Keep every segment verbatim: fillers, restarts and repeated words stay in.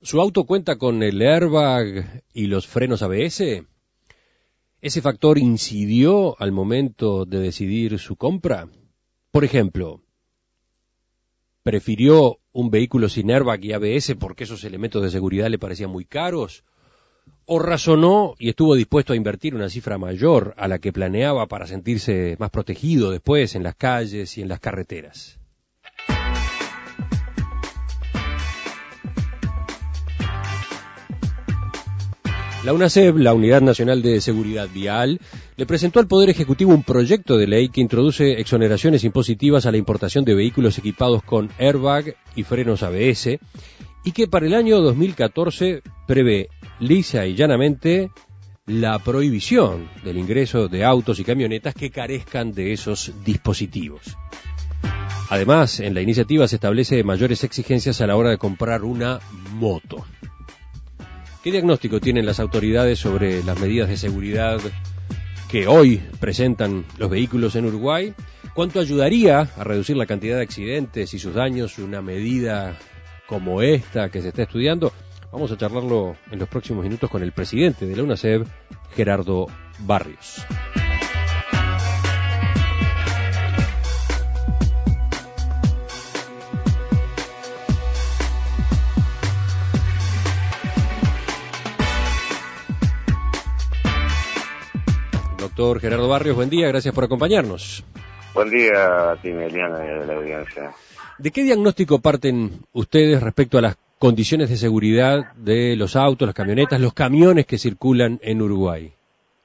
¿Su auto cuenta con el airbag y los frenos A B S? ¿Ese factor incidió al momento de decidir su compra? Por ejemplo, ¿prefirió un vehículo sin airbag y A B S porque esos elementos de seguridad le parecían muy caros? ¿O razonó y estuvo dispuesto a invertir una cifra mayor a la que planeaba para sentirse más protegido después en las calles y en las carreteras? La UNASEV, la Unidad Nacional de Seguridad Vial, le presentó al Poder Ejecutivo un proyecto de ley que introduce exoneraciones impositivas a la importación de vehículos equipados con airbag y frenos A B S y que para el año dos mil catorce prevé lisa y llanamente la prohibición del ingreso de autos y camionetas que carezcan de esos dispositivos. Además, en la iniciativa se establece mayores exigencias a la hora de comprar una moto. ¿Qué diagnóstico tienen las autoridades sobre las medidas de seguridad que hoy presentan los vehículos en Uruguay? ¿Cuánto ayudaría a reducir la cantidad de accidentes y sus daños una medida como esta que se está estudiando? Vamos a charlarlo en los próximos minutos con el presidente de la UNASEV, Gerardo Barrios. Doctor Gerardo Barrios, buen día, gracias por acompañarnos. Buen día a ti, Meliana, y a la audiencia. ¿De qué diagnóstico parten ustedes respecto a las condiciones de seguridad de los autos, las camionetas, los camiones que circulan en Uruguay?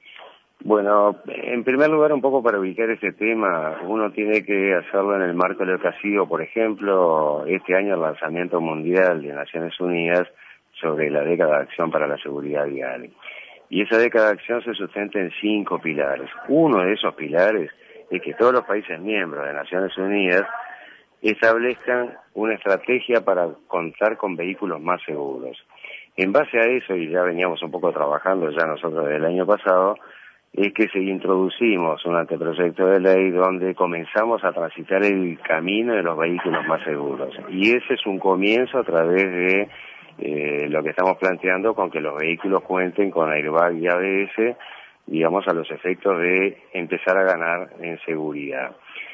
Bueno, en primer lugar, un poco para ubicar ese tema, uno tiene que hacerlo en el marco de lo que ha sido, por ejemplo, este año el lanzamiento mundial de Naciones Unidas sobre la década de acción para la seguridad vial. Y esa década de acción se sustenta en cinco pilares. Uno de esos pilares es que todos los países miembros de Naciones Unidas establezcan una estrategia para contar con vehículos más seguros. En base a eso, y ya veníamos un poco trabajando ya nosotros desde el año pasado, es que se introducimos un anteproyecto de ley donde comenzamos a transitar el camino de los vehículos más seguros. Y ese es un comienzo a través de Eh, lo que estamos planteando con que los vehículos cuenten con airbag y A B S, digamos, a los efectos de empezar a ganar en seguridad.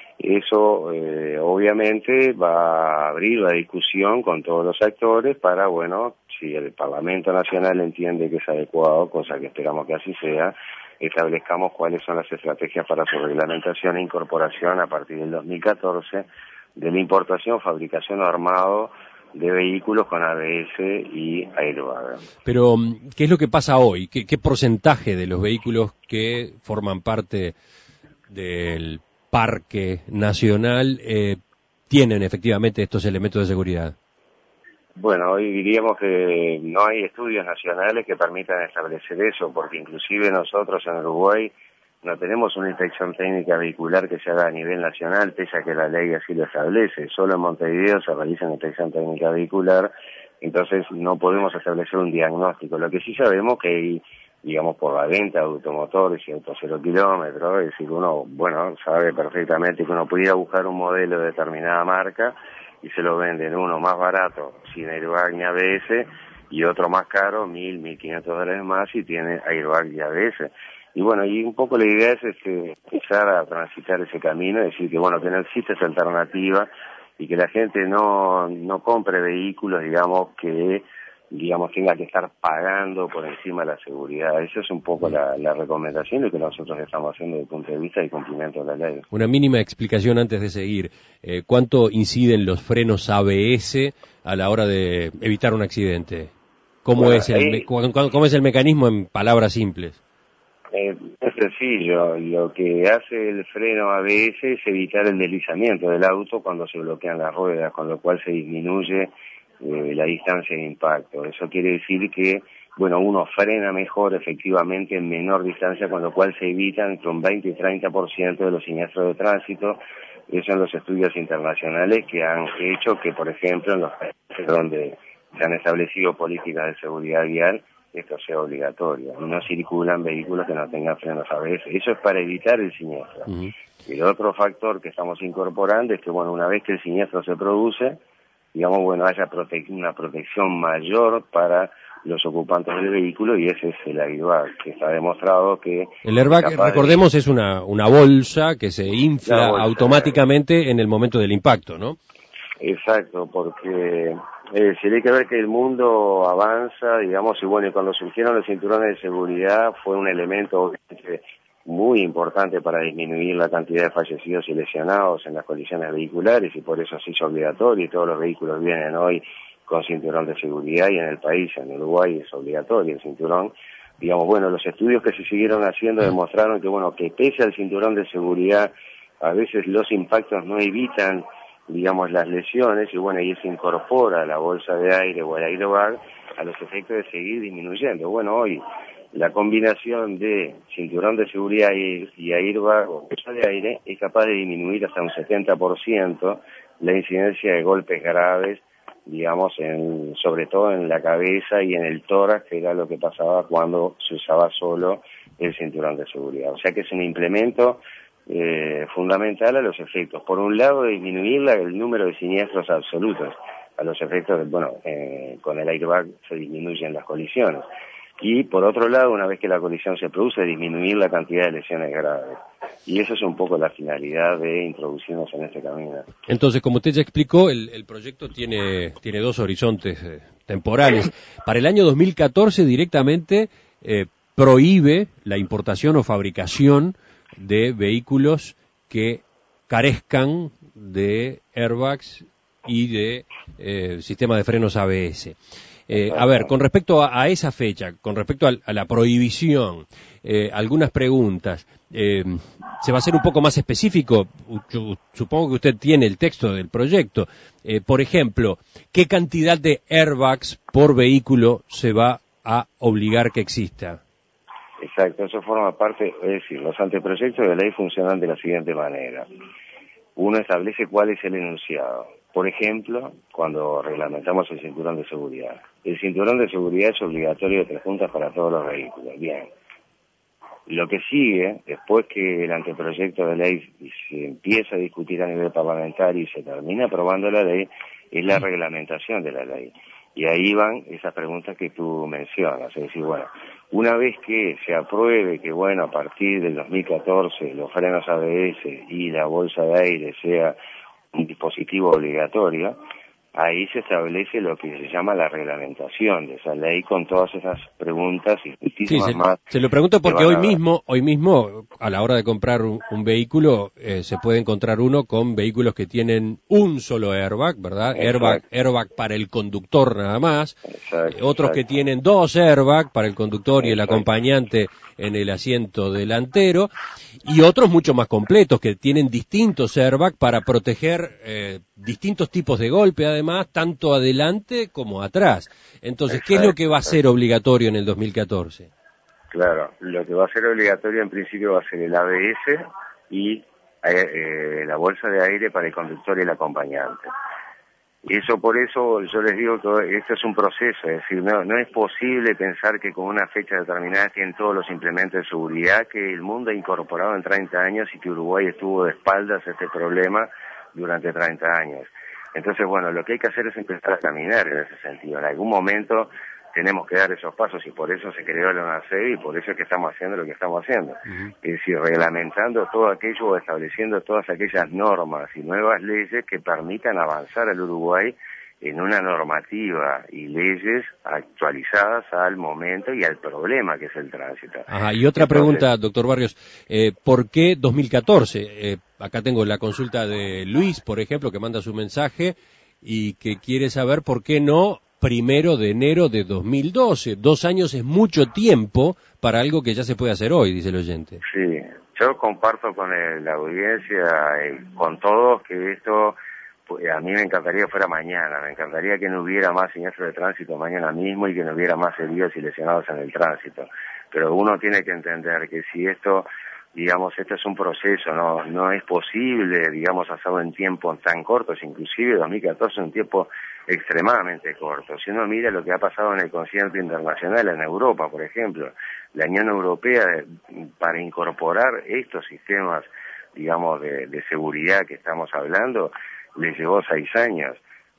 Eso, eh, obviamente, va a abrir la discusión con todos los actores para, bueno, si el Parlamento Nacional entiende que es adecuado, cosa que esperamos que así sea, establezcamos cuáles son las estrategias para su reglamentación e incorporación a partir del dos mil catorce de la importación, fabricación o armado de vehículos con A B S y airbag. Pero, ¿qué es lo que pasa hoy? ¿Qué, qué porcentaje de los vehículos que forman parte del parque nacional eh, tienen efectivamente estos elementos de seguridad? Bueno, hoy diríamos que no hay estudios nacionales que permitan establecer eso, porque inclusive nosotros en Uruguay no tenemos una inspección técnica vehicular que se haga a nivel nacional, pese a que la ley así lo establece. Solo en Montevideo se realiza una inspección técnica vehicular, entonces no podemos establecer un diagnóstico. Lo que sí sabemos que hay, digamos, por la venta de automotores y autos cero kilómetros, es decir, uno, bueno, sabe perfectamente que uno pudiera buscar un modelo de determinada marca y se lo venden uno más barato, sin airbag ni A B S, y otro más caro, mil, mil quinientos dólares más, y tiene airbag y A B S. Y bueno, y un poco la idea es este, empezar a transitar ese camino, es decir, que bueno, que no existe esa alternativa y que la gente no, no compre vehículos, digamos, que digamos tenga que estar pagando por encima de la seguridad. Esa es un poco la, la recomendación y que nosotros estamos haciendo desde el punto de vista del cumplimiento de la ley. Una mínima explicación antes de seguir. Eh, ¿Cuánto inciden los frenos A B S a la hora de evitar un accidente? ¿Cómo, bueno, es el, ahí, ¿Cómo es el mecanismo en palabras simples? Eh, es sencillo, lo que hace el freno A B S es evitar el deslizamiento del auto cuando se bloquean las ruedas, con lo cual se disminuye eh, la distancia de impacto. Eso quiere decir que, bueno, uno frena mejor efectivamente en menor distancia, con lo cual se evitan entre un veinte y treinta por ciento de los siniestros de tránsito. Esos son los estudios internacionales que han hecho que, por ejemplo, en los países donde se han establecido políticas de seguridad vial, esto sea obligatorio. No circulan vehículos que no tengan frenos A B S. Eso es para evitar el siniestro. Uh-huh. Y el otro factor que estamos incorporando es que, bueno, una vez que el siniestro se produce, digamos, bueno, haya prote una protección mayor para los ocupantes del vehículo, y ese es el airbag, que está demostrado que... El airbag, recordemos, de... es una, una bolsa que se infla bolsa, automáticamente en el momento del impacto, ¿no? Exacto, porque eh, si hay que ver que el mundo avanza, digamos, y bueno, y cuando surgieron los cinturones de seguridad fue un elemento muy importante para disminuir la cantidad de fallecidos y lesionados en las colisiones vehiculares, y por eso se hizo obligatorio, y todos los vehículos vienen hoy con cinturón de seguridad, y en el país, en Uruguay, es obligatorio el cinturón. Digamos, bueno, los estudios que se siguieron haciendo demostraron que, bueno, que pese al cinturón de seguridad, a veces los impactos no evitan, digamos, las lesiones, y bueno, y se incorpora la bolsa de aire o el airbag a los efectos de seguir disminuyendo. Bueno, hoy la combinación de cinturón de seguridad y, y airbag o bolsa de aire es capaz de disminuir hasta un setenta por ciento la incidencia de golpes graves, digamos, en, sobre todo en la cabeza y en el tórax, que era lo que pasaba cuando se usaba solo el cinturón de seguridad. O sea que es un implemento Eh, fundamental a los efectos. Por un lado, disminuir la, el número de siniestros absolutos, a los efectos de, bueno, eh, con el airbag se disminuyen las colisiones. Y por otro lado, una vez que la colisión se produce, disminuir la cantidad de lesiones graves. Y eso es un poco la finalidad de introducirnos en este camino. Entonces, como usted ya explicó, el, el proyecto tiene, tiene dos horizontes eh, temporales. Para el año dos mil catorce directamente eh, prohíbe la importación o fabricación de vehículos que carezcan de airbags y de eh, sistema de frenos A B S. Eh, a ver, con respecto a, a esa fecha, con respecto a, a la prohibición, eh, algunas preguntas. Eh, ¿Se va a hacer un poco más específico? Yo, supongo que usted tiene el texto del proyecto. Eh, por ejemplo, ¿qué cantidad de airbags por vehículo se va a obligar que exista? Exacto, eso forma parte, es decir, los anteproyectos de ley funcionan de la siguiente manera. Uno establece cuál es el enunciado. Por ejemplo, cuando reglamentamos el cinturón de seguridad. El cinturón de seguridad es obligatorio de tres puntas para todos los vehículos. Bien. Lo que sigue, después que el anteproyecto de ley se empieza a discutir a nivel parlamentario y se termina aprobando la ley, es la reglamentación de la ley. Y ahí van esas preguntas que tú mencionas. Es decir, bueno, una vez que se apruebe que, bueno, a partir del dos mil catorce los frenos A B S y la bolsa de aire sea un dispositivo obligatorio, ahí se establece lo que se llama la reglamentación de esa ley con todas esas preguntas y muchísimas sí, se, más. Se lo pregunto porque hoy mismo, hoy mismo, a la hora de comprar un, un vehículo, eh, se puede encontrar uno con vehículos que tienen un solo airbag, ¿verdad? Airbag, airbag para el conductor nada más. Exacto, eh, otros exacto. que tienen dos airbags para el conductor y el Exacto. acompañante en el asiento delantero. Y otros mucho más completos que tienen distintos airbags para proteger eh, distintos tipos de golpe, además, tanto adelante como atrás. Entonces, ¿qué es lo que va a ser obligatorio en el dos mil catorce? Claro, lo que va a ser obligatorio en principio va a ser el A B S y eh, la bolsa de aire para el conductor y el acompañante. Eso por eso yo les digo que esto es un proceso, es decir, no, no es posible pensar que con una fecha determinada tienen todos los implementos de seguridad que el mundo ha incorporado en treinta años y que Uruguay estuvo de espaldas a este problema durante treinta años. Entonces, bueno, lo que hay que hacer es empezar a caminar en ese sentido. En algún momento tenemos que dar esos pasos y por eso se creó la ONACEB y por eso es que estamos haciendo lo que estamos haciendo. Uh-huh. Es decir, reglamentando todo aquello o estableciendo todas aquellas normas y nuevas leyes que permitan avanzar al Uruguay en una normativa y leyes actualizadas al momento y al problema que es el tránsito. Ajá, y otra Entonces, pregunta, doctor Barrios, eh, ¿por qué dos mil catorce? Eh, acá tengo la consulta de Luis, por ejemplo, que manda su mensaje y que quiere saber por qué no primero de enero de dos mil doce. Dos años es mucho tiempo para algo que ya se puede hacer hoy, dice el oyente. Sí, yo comparto con el, la audiencia y con todos que esto, pues, a mí me encantaría que fuera mañana, me encantaría que no hubiera más siniestros de tránsito mañana mismo y que no hubiera más heridos y lesionados en el tránsito. Pero uno tiene que entender que si esto, digamos, esto es un proceso, no no es posible, digamos, hacerlo en tiempos tan cortos, inclusive dos mil catorce es un tiempo extremadamente corto. Si uno mira lo que ha pasado en el concierto internacional en Europa, por ejemplo, la Unión Europea, para incorporar estos sistemas, digamos, de, de seguridad que estamos hablando, le llevó seis años.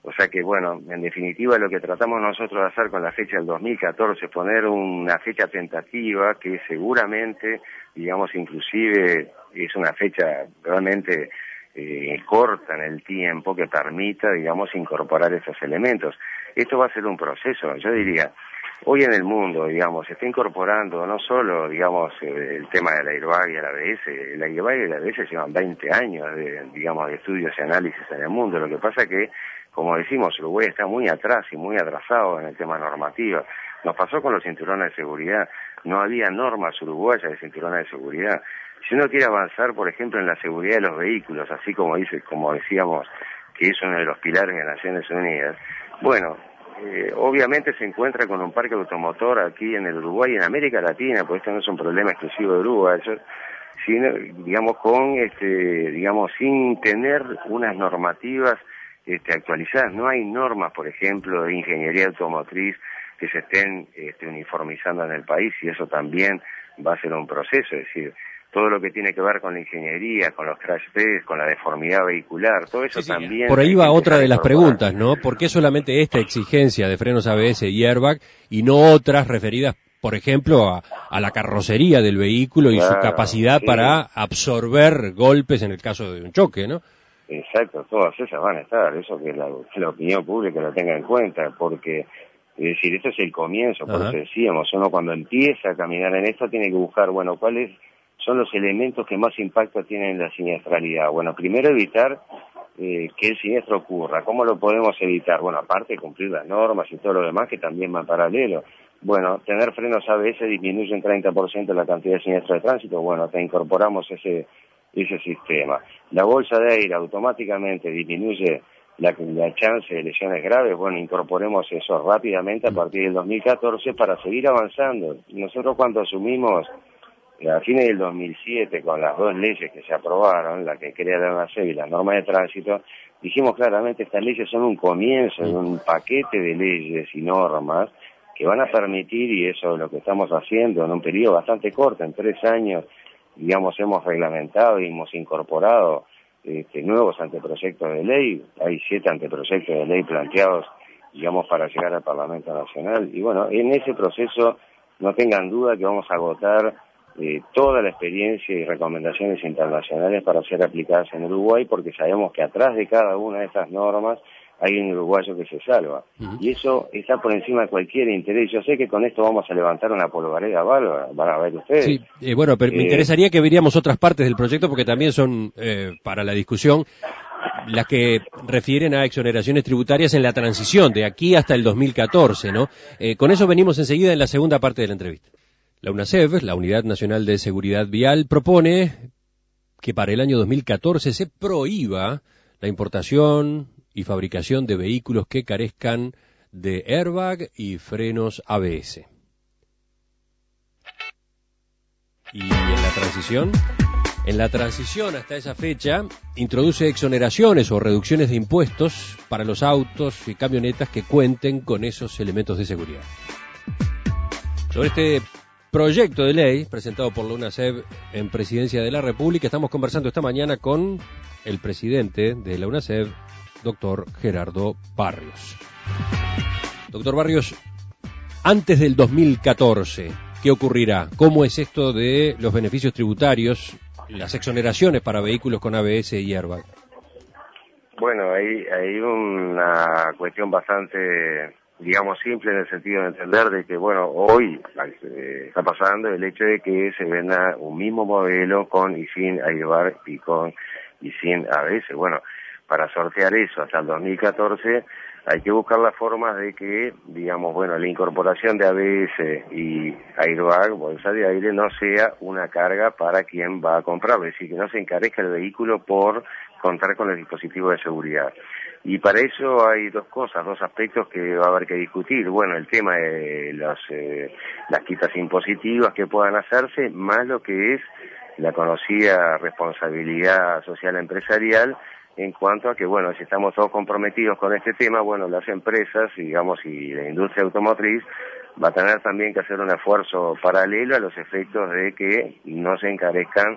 O sea que, bueno, en definitiva lo que tratamos nosotros de hacer con la fecha del dos mil catorce, poner una fecha tentativa que seguramente, digamos, inclusive es una fecha realmente eh, corta en el tiempo que permita, digamos, incorporar esos elementos. Esto va a ser un proceso, yo diría. Hoy en el mundo, digamos, se está incorporando no solo, digamos, el tema del airbag y el A B S. El airbag y el A B S llevan veinte años de, digamos, de estudios y análisis en el mundo. Lo que pasa que, como decimos, Uruguay está muy atrás y muy atrasado en el tema normativo. Nos pasó con los cinturones de seguridad. No había normas uruguayas de cinturones de seguridad. Si uno quiere avanzar, por ejemplo, en la seguridad de los vehículos, así como dice, como decíamos, que es uno de los pilares de Naciones Unidas, bueno, Eh, obviamente se encuentra con un parque automotor aquí en el Uruguay y en América Latina, pues esto no es un problema exclusivo de Uruguay, eso, sino, digamos, con, este, digamos, sin tener unas normativas este, actualizadas. No hay normas, por ejemplo, de ingeniería automotriz que se estén este, uniformizando en el país, y eso también va a ser un proceso, es decir, todo lo que tiene que ver con la ingeniería, con los crash tests, con la deformidad vehicular, todo eso sí, sí, también... Por ahí va otra de las incorporar. preguntas, ¿no? ¿Por qué solamente esta exigencia de frenos A B S y airbag y no otras referidas, por ejemplo, a, a la carrocería del vehículo y Claro, su capacidad sí. para absorber golpes en el caso de un choque, ¿no? Exacto, todas esas van a estar, eso que la, que la opinión pública lo tenga en cuenta, porque, es decir, esto es el comienzo, por Ajá. eso decíamos, uno cuando empieza a caminar en esto tiene que buscar, bueno, cuáles son los elementos que más impacto tienen en la siniestralidad. Bueno, primero evitar eh, que el siniestro ocurra. ¿Cómo lo podemos evitar? Bueno, aparte de cumplir las normas y todo lo demás que también va en paralelo. Bueno, tener frenos A B S disminuye un treinta por ciento la cantidad de siniestros de tránsito. Bueno, te incorporamos ese ese sistema. La bolsa de aire automáticamente disminuye la, la chance de lesiones graves. Bueno, incorporemos eso rápidamente a partir del dos mil catorce para seguir avanzando. Nosotros cuando asumimos a fines del dos mil siete, con las dos leyes que se aprobaron, la que crea la NACEB y la norma de tránsito, dijimos claramente estas leyes son un comienzo de un paquete de leyes y normas que van a permitir, y eso es lo que estamos haciendo en un periodo bastante corto, en tres años, digamos, hemos reglamentado y hemos incorporado este, nuevos anteproyectos de ley. Hay siete anteproyectos de ley planteados, digamos, para llegar al Parlamento Nacional. Y bueno, en ese proceso no tengan duda que vamos a agotar eh, toda la experiencia y recomendaciones internacionales para ser aplicadas en Uruguay, porque sabemos que atrás de cada una de estas normas hay un uruguayo que se salva. Uh-huh. Y eso está por encima de cualquier interés. Yo sé que con esto vamos a levantar una polvareda bárbara, van a ver ustedes. Sí, eh, bueno, pero eh, me interesaría que veríamos otras partes del proyecto porque también son eh, para la discusión las que refieren a exoneraciones tributarias en la transición de aquí hasta el dos mil catorce, ¿no? Eh, con eso venimos enseguida en la segunda parte de la entrevista. La UNASEV, la Unidad Nacional de Seguridad Vial, propone que para el año dos mil catorce se prohíba la importación y fabricación de vehículos que carezcan de airbag y frenos A B S. Y en la transición, en la transición hasta esa fecha, introduce exoneraciones o reducciones de impuestos para los autos y camionetas que cuenten con esos elementos de seguridad. Sobre este proyecto de ley presentado por la UNASEV en Presidencia de la República, estamos conversando esta mañana con el presidente de la UNASEV, doctor Gerardo Barrios. Doctor Barrios, antes del dos mil catorce, ¿qué ocurrirá? ¿Cómo es esto de los beneficios tributarios, las exoneraciones para vehículos con A B S y airbag? Bueno, hay, hay una cuestión bastante, digamos, simple en el sentido de entender de que, bueno, hoy eh, está pasando el hecho de que se venda un mismo modelo con y sin airbag y con y sin A B S. Bueno, para sortear eso hasta el dos mil catorce hay que buscar las formas de que, digamos, bueno, la incorporación de A B S y airbag, bolsa de aire, no sea una carga para quien va a comprarlo, es decir, que no se encarezca el vehículo por contar con el dispositivo de seguridad. Y para eso hay dos cosas, dos aspectos que va a haber que discutir. Bueno, el tema de las, eh, las quitas impositivas que puedan hacerse, más lo que es la conocida responsabilidad social empresarial, en cuanto a que, bueno, si estamos todos comprometidos con este tema, bueno, las empresas, digamos, y la industria automotriz va a tener también que hacer un esfuerzo paralelo a los efectos de que no se encarezcan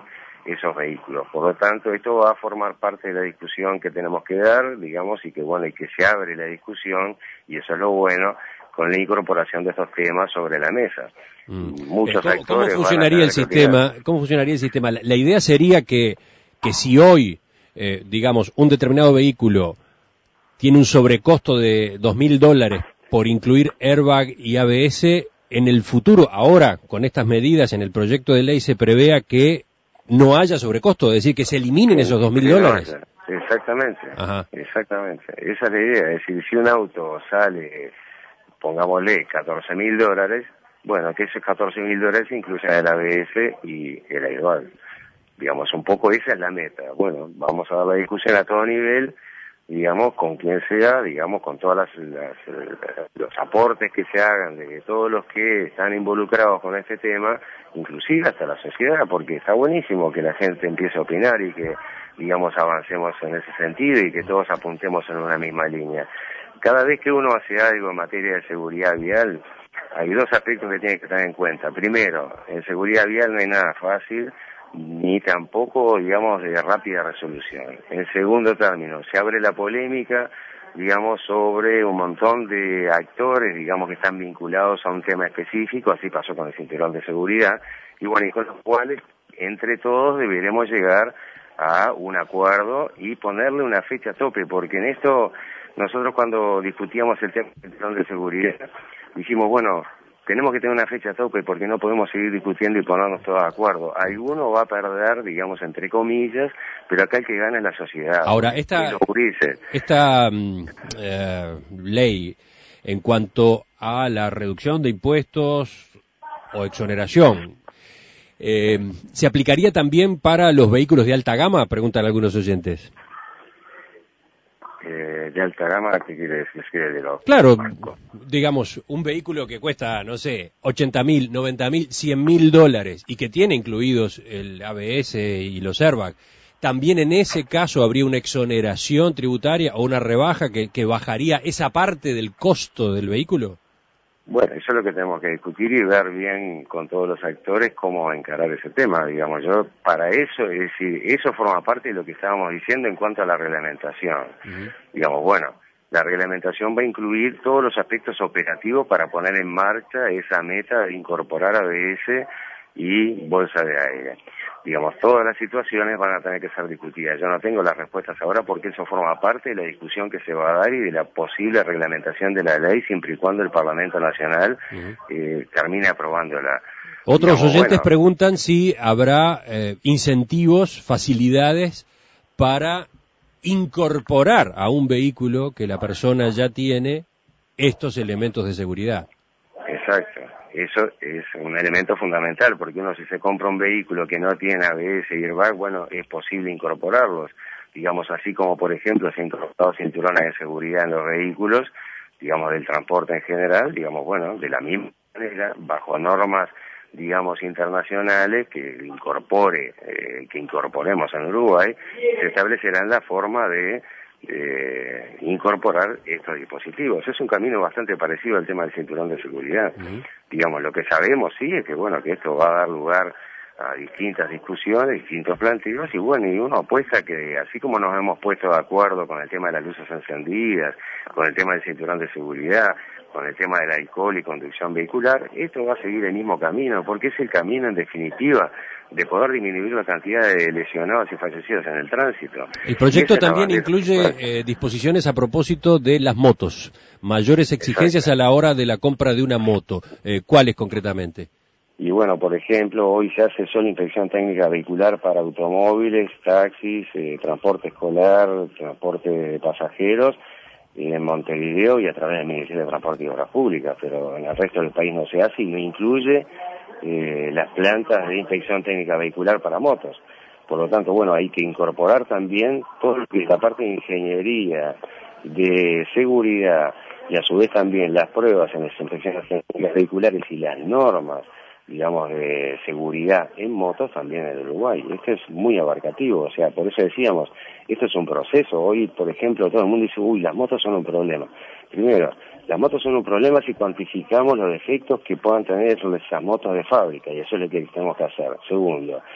esos vehículos. Por lo tanto, esto va a formar parte de la discusión que tenemos que dar, digamos, y que bueno, y que se abre la discusión, y eso es lo bueno, con la incorporación de estos temas sobre la mesa. Mm. Muchos ¿Cómo, ¿Cómo actores funcionaría el sistema? ¿Cómo funcionaría el sistema? La, la idea sería que, que si hoy, eh, digamos, un determinado vehículo tiene un sobrecosto de dos mil dólares por incluir airbag y A B S, en el futuro, ahora, con estas medidas, en el proyecto de ley se prevea que no haya sobrecosto, es decir, que se eliminen esos dos mil dólares. Exactamente, Ajá. exactamente. Esa es la idea. Es decir, si un auto sale, pongámosle, catorce mil dólares, bueno, que esos catorce mil dólares incluyan el A B S y el airbag. Digamos, un poco esa es la meta. Bueno, vamos a dar la discusión a todo nivel, digamos, con quien sea, digamos, con todas las, las los aportes que se hagan de todos los que están involucrados con este tema, inclusive hasta la sociedad, porque está buenísimo que la gente empiece a opinar y que, digamos, avancemos en ese sentido y que todos apuntemos en una misma línea. Cada vez que uno hace algo en materia de seguridad vial, hay dos aspectos que tiene que tener en cuenta. Primero, en seguridad vial no hay nada fácil, ni tampoco, digamos, de rápida resolución. En segundo término, se abre la polémica, digamos, sobre un montón de actores, digamos, que están vinculados a un tema específico, así pasó con el cinturón de seguridad, y bueno, y con los cuales, entre todos, deberemos llegar a un acuerdo y ponerle una fecha tope, porque en esto, nosotros cuando discutíamos el tema del cinturón de seguridad, dijimos, bueno, tenemos que tener una fecha tope porque no podemos seguir discutiendo y ponernos todos de acuerdo. Alguno va a perder, digamos, entre comillas, pero acá el que gana es la sociedad. Ahora, esta, esta eh, ley, en cuanto a la reducción de impuestos o exoneración, eh, ¿se aplicaría también para los vehículos de alta gama? Preguntan algunos oyentes. Eh, de alta gama, ¿qué quiere decir? De los claro, digamos, un vehículo que cuesta, no sé, ochenta mil, noventa mil, cien mil dólares y que tiene incluidos el A B S y los airbags, ¿también en ese caso habría una exoneración tributaria o una rebaja que, que bajaría esa parte del costo del vehículo? Bueno, eso es lo que tenemos que discutir y ver bien con todos los actores cómo encarar ese tema, digamos. Yo, para eso, es decir, eso forma parte de lo que estábamos diciendo en cuanto a la reglamentación. Uh-huh. Digamos, bueno, la reglamentación va a incluir todos los aspectos operativos para poner en marcha esa meta de incorporar A B S y bolsa de aire. Digamos, todas las situaciones van a tener que ser discutidas. Yo no tengo las respuestas ahora porque eso forma parte de la discusión que se va a dar y de la posible reglamentación de la ley siempre y cuando el Parlamento Nacional uh-huh. eh, termine aprobándola. Otros Digamos, oyentes bueno, preguntan si habrá eh, incentivos, facilidades para incorporar a un vehículo que la persona ya tiene estos elementos de seguridad. Exacto. Eso es un elemento fundamental, porque uno si se compra un vehículo que no tiene A B S y airbag, bueno, es posible incorporarlos. Digamos, así como, por ejemplo, se han incorporado cinturones de seguridad en los vehículos, digamos, del transporte en general, digamos, bueno, de la misma manera, bajo normas, digamos, internacionales, que incorpore, eh, que incorporemos en Uruguay, se establecerán la forma de Eh, incorporar estos dispositivos. Es un camino bastante parecido al tema del cinturón de seguridad. Uh-huh. Digamos, lo que sabemos sí es que bueno, que esto va a dar lugar a distintas discusiones, distintos planteos, y bueno, y uno apuesta que así como nos hemos puesto de acuerdo con el tema de las luces encendidas, con el tema del cinturón de seguridad, con el tema del alcohol y conducción vehicular, esto va a seguir el mismo camino, porque es el camino en definitiva de poder disminuir la cantidad de lesionados y fallecidos en el tránsito. El proyecto también incluye eh, disposiciones a propósito de las motos, mayores exigencias Exacto. a la hora de la compra de una moto. Eh, ¿Cuáles concretamente? Y bueno, por ejemplo, hoy se hace solo inspección técnica vehicular para automóviles, taxis, eh, transporte escolar, transporte de pasajeros, en Montevideo y a través del Ministerio de Transporte y Obras Públicas, pero en el resto del país no se hace y no incluye eh, las plantas de inspección técnica vehicular para motos. Por lo tanto, bueno, hay que incorporar también todo lo que es la parte de ingeniería, de seguridad y a su vez también las pruebas en las inspecciones técnicas vehiculares y las normas, digamos, de seguridad en motos también en Uruguay. Esto es muy abarcativo, o sea, por eso decíamos, esto es un proceso. Hoy, por ejemplo, todo el mundo dice, uy, las motos son un problema. Primero, las motos son un problema si cuantificamos los defectos que puedan tener esas motos de fábrica, y eso es lo que tenemos que hacer. Segundo,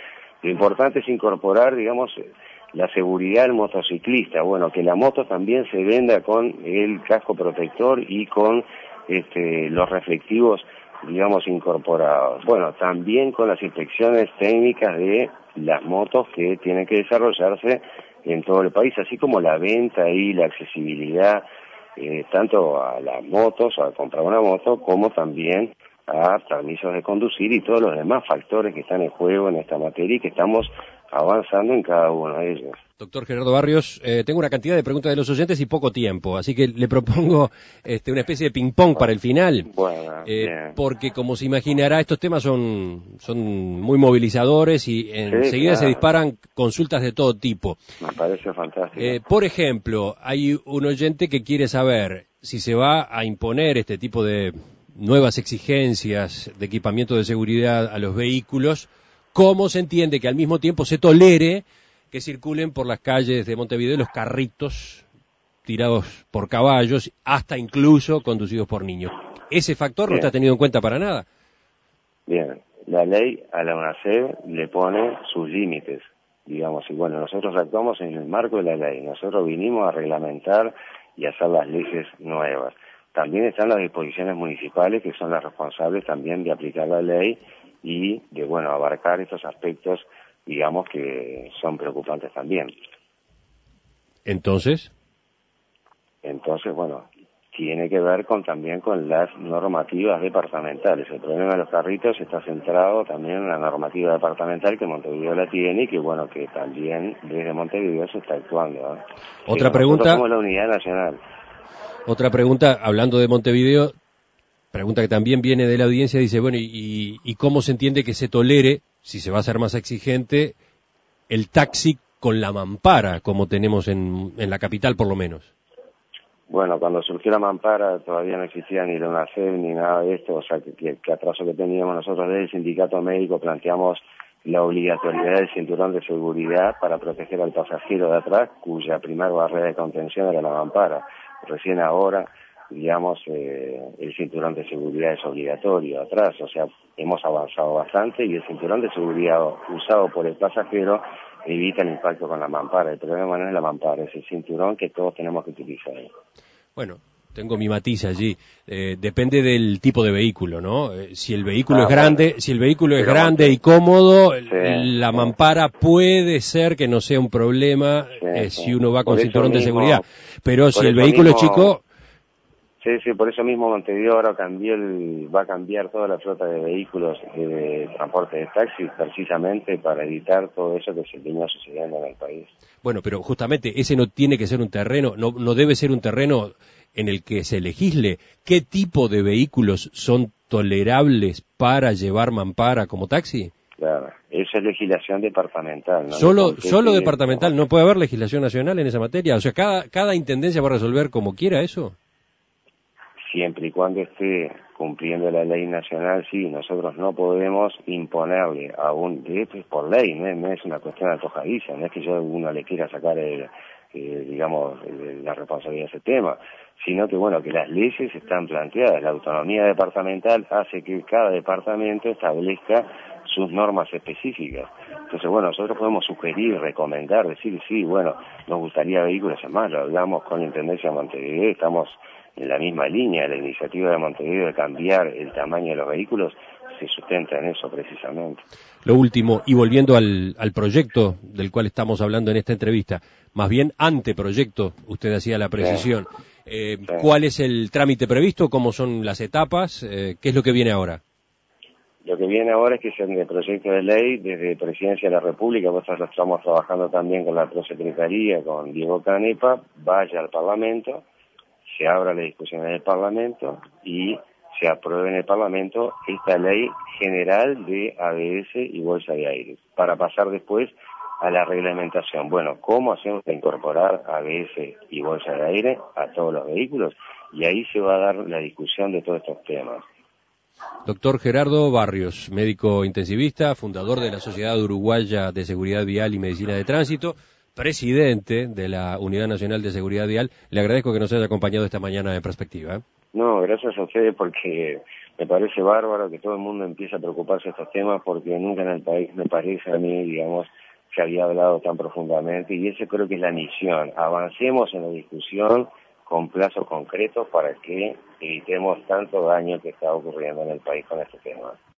Lo importante es incorporar, digamos, la seguridad del motociclista. Bueno, que la moto también se venda con el casco protector y con este, los reflectivos, digamos, incorporados. Bueno, también con las inspecciones técnicas de las motos que tienen que desarrollarse en todo el país, así como la venta y la accesibilidad eh, tanto a las motos, a comprar una moto, como también a permisos de conducir y todos los demás factores que están en juego en esta materia y que estamos avanzando en cada uno de ellos. Doctor Gerardo Barrios, eh, tengo una cantidad de preguntas de los oyentes y poco tiempo, así que le propongo este, una especie de ping-pong para el final. Bueno, eh, bien. Porque, como se imaginará, estos temas son, son muy movilizadores y enseguida Sí, claro. se disparan consultas de todo tipo. Me parece fantástico. Eh, por ejemplo, hay un oyente que quiere saber si se va a imponer este tipo de nuevas exigencias de equipamiento de seguridad a los vehículos, ¿cómo se entiende que al mismo tiempo se tolere que circulen por las calles de Montevideo los carritos tirados por caballos, hasta incluso conducidos por niños? ¿Ese factor Bien. no está tenido en cuenta para nada? Bien, la ley a la UNACEB le pone sus límites, digamos, y bueno, nosotros actuamos en el marco de la ley, nosotros vinimos a reglamentar y a hacer las leyes nuevas. También están las disposiciones municipales, que son las responsables también de aplicar la ley y de, bueno, abarcar estos aspectos, digamos, que son preocupantes también. Entonces, Entonces, bueno, tiene que ver con también con las normativas departamentales. El problema de los carritos está centrado también en la normativa departamental que Montevideo la tiene y que, bueno, que también desde Montevideo se está actuando, ¿eh? Otra Pero pregunta. nosotros somos la unidad nacional. Otra pregunta, hablando de Montevideo, pregunta que también viene de la audiencia, dice, bueno, ¿y, y cómo se entiende que se tolere, si se va a hacer más exigente, el taxi con la mampara, como tenemos en, en la capital por lo menos? Bueno, cuando surgió la mampara todavía no existía ni la UNACEB ni nada de esto, o sea, que, que, que atraso que teníamos nosotros desde el sindicato médico planteamos la obligatoriedad del cinturón de seguridad para proteger al pasajero de atrás, cuya primera barrera de contención era la mampara. Recién ahora, digamos, eh, el cinturón de seguridad es obligatorio atrás, o sea, hemos avanzado bastante y el cinturón de seguridad usado por el pasajero evita el impacto con la mampara. El problema no es la mampara, es el cinturón que todos tenemos que utilizar. Bueno, tengo mi matiz allí. Eh, depende del tipo de vehículo, ¿no? Eh, si el vehículo Ah, es grande, bueno. si el vehículo es Pero grande sí. y cómodo, Sí, la sí. mampara puede ser que no sea un problema Sí, eh, sí. si uno va con Por eso cinturón de mismo- seguridad. Pero por si el eso vehículo mismo- es chico, Sí, sí, por eso mismo Montevideo ahora cambió el, va a cambiar toda la flota de vehículos de transporte de taxis precisamente para evitar todo eso que se venía sucediendo en el país. bueno, pero justamente ese no tiene que ser un terreno, no, no debe ser un terreno en el que se legisle qué tipo de vehículos son tolerables para llevar mampara como taxi. Claro, eso es legislación departamental. ¿No? Solo, No compete, solo departamental, digamos, ¿no puede haber legislación nacional en esa materia? O sea, cada, cada intendencia va a resolver como quiera eso. siempre y cuando esté cumpliendo la ley nacional, sí, nosotros no podemos imponerle a un, de hecho es por ley, no es, no es una cuestión antojadiza, no es que yo a uno le quiera sacar, el, eh, digamos, el, la responsabilidad de ese tema, sino que, bueno, que las leyes están planteadas, la autonomía departamental hace que cada departamento establezca sus normas específicas. Entonces, bueno, nosotros podemos sugerir, recomendar, decir, sí, bueno, nos gustaría vehículos, además lo hablamos con la Intendencia de Montevideo, estamos en la misma línea, la iniciativa de Montevideo de cambiar el tamaño de los vehículos se sustenta en eso precisamente. Lo último, y volviendo al, al proyecto del cual estamos hablando en esta entrevista, más bien anteproyecto, usted hacía la precisión, sí. Eh, sí. ¿Cuál es el trámite previsto? ¿Cómo son las etapas? Eh, ¿Qué es lo que viene ahora? Lo que viene ahora es que se el proyecto de ley desde Presidencia de la República, nosotros lo estamos trabajando también con la Prosecretaría, con Diego Canepa, vaya al Parlamento, se abra la discusión en el Parlamento y se apruebe en el Parlamento esta ley general de A B S y bolsa de aire, para pasar después a la reglamentación. Bueno, ¿cómo hacemos para incorporar A B S y bolsa de aire a todos los vehículos? Y ahí se va a dar la discusión de todos estos temas. Doctor Gerardo Barrios, médico intensivista, fundador de la Sociedad Uruguaya de Seguridad Vial y Medicina de Tránsito, presidente de la Unidad Nacional de Seguridad Vial. Le agradezco que nos haya acompañado esta mañana en Perspectiva. No, gracias a ustedes porque me parece bárbaro que todo el mundo empiece a preocuparse de estos temas porque nunca en el país, me parece a mí, digamos, se había hablado tan profundamente y eso creo que es la misión. Avancemos en la discusión con plazos concretos para que evitemos tanto daño que está ocurriendo en el país con este tema.